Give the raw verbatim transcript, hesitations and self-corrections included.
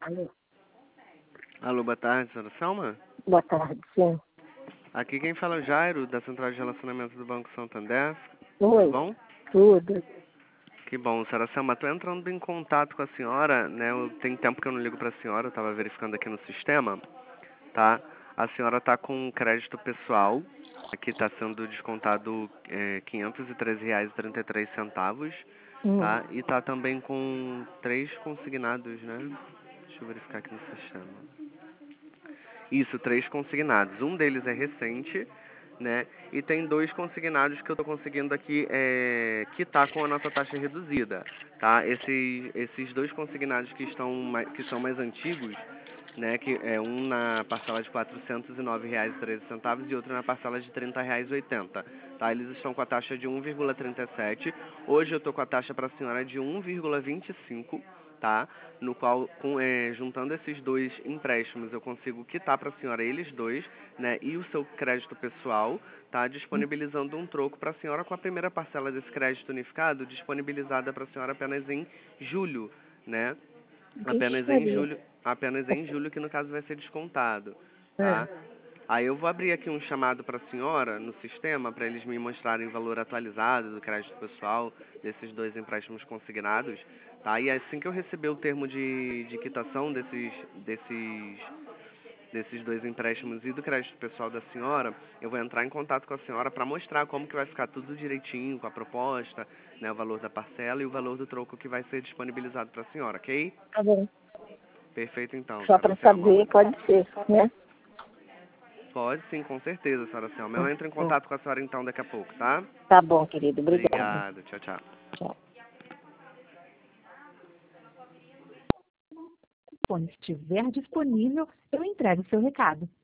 Alô, Alô, boa tarde, senhora Selma? boa tarde, sim. Aqui quem fala é o Jairo, da Central de Relacionamento do Banco Santander. Tudo Oi, bom? tudo. Que bom, senhora Selma. Tô entrando em contato com a senhora, né? Eu, tem tempo que eu não ligo pra senhora, eu tava verificando aqui no sistema, tá? A senhora tá com crédito pessoal, aqui tá sendo descontado é, quinhentos e treze reais e trinta e três centavos, Hum, tá? E tá também com três consignados, né? Deixa eu verificar aqui no sistema. Isso, três consignados. Um deles é recente, né? E tem dois consignados que eu tô conseguindo aqui é, quitar com a nossa taxa reduzida, tá? Esses, esses dois consignados que, estão mais, que são mais antigos, né? Que é um na parcela de quatrocentos e nove reais e treze centavos e outro na parcela de trinta reais e oitenta centavos, tá? Eles estão com a taxa de um vírgula trinta e sete. Hoje eu tô com a taxa para a senhora de um vírgula vinte e cinco, tá? No qual, com, é, juntando esses dois empréstimos, eu consigo quitar para a senhora eles dois, né? E o seu crédito pessoal, tá? Disponibilizando um troco para a senhora com a primeira parcela desse crédito unificado disponibilizada para a senhora apenas em julho, né? Vixe Apenas em Maria. julho, apenas em julho que no caso vai ser descontado, Ah, tá? Aí eu vou abrir aqui um chamado para a senhora no sistema para eles me mostrarem o valor atualizado do crédito pessoal desses dois empréstimos consignados, tá? E assim que eu receber o termo de, de quitação desses, desses, desses dois empréstimos e do crédito pessoal da senhora, eu vou entrar em contato com a senhora para mostrar como que vai ficar tudo direitinho com a proposta, né, o valor da parcela e o valor do troco que vai ser disponibilizado para a senhora, ok? tá bom. Perfeito então, Só senhora para Selma. saber, pode ser, né? Pode sim, com certeza, senhora Selma. Eu Hum, entro em hum. contato com a senhora então daqui a pouco, tá? Tá bom, querido. Obrigada. Obrigado, tchau, tchau. Tchau. Quando estiver disponível, eu entrego seu recado.